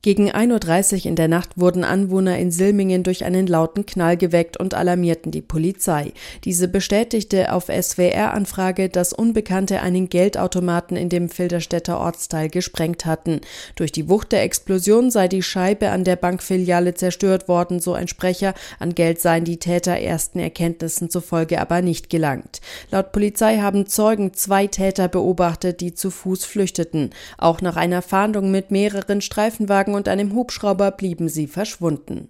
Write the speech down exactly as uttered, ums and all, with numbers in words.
Gegen ein Uhr dreißig in der Nacht wurden Anwohner in Silmingen durch einen lauten Knall geweckt und alarmierten die Polizei. Diese bestätigte auf S W R-Anfrage, dass Unbekannte einen Geldautomaten in dem Filderstädter Ortsteil gesprengt hatten. Durch die Wucht der Explosion sei die Scheibe an der Bankfiliale zerstört worden, so ein Sprecher. An Geld seien die Täter ersten Erkenntnissen zufolge aber nicht gelangt. Laut Polizei haben Zeugen zwei Täter beobachtet, die zu Fuß flüchteten. Auch nach einer Fahndung mit mehreren Streifenwagen und einem Hubschrauber blieben sie verschwunden.